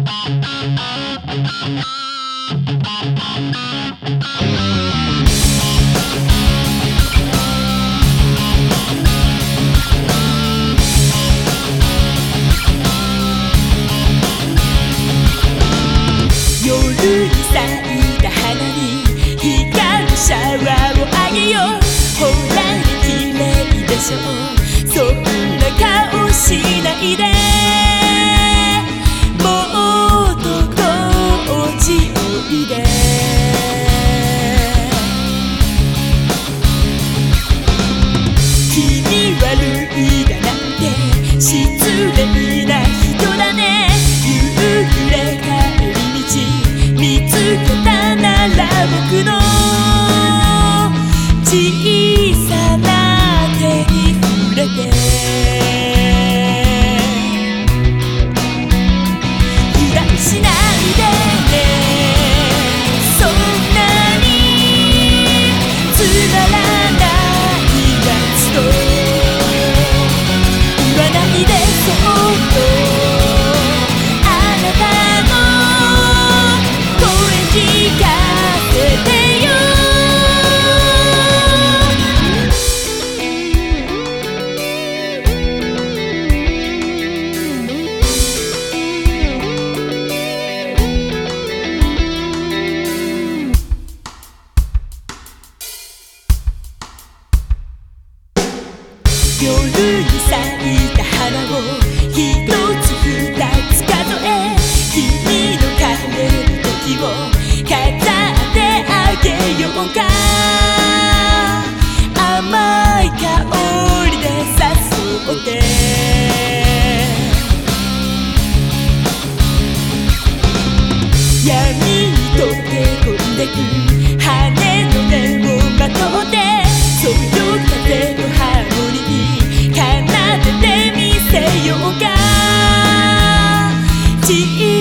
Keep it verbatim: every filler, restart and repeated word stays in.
夜に咲いた花に光るシャワーをあげよう。ほら綺麗でしょ、そんな顔しないで。もっとこっちおいで。君悪いだなんて失礼な人だね。夕暮れ帰り道見つけたなら僕の小さな手に触れて、油断しないでね。そんなにつまらないやつと言わないで。そっとあなたの声聞かせてよ。夜に咲いた花を一つ二つ数え、君の帰る時を飾ってあげようか。甘い香りで誘って闇に溶け込んでく羽の根をまとって、そよ風のハーモニー奏でてみせようか。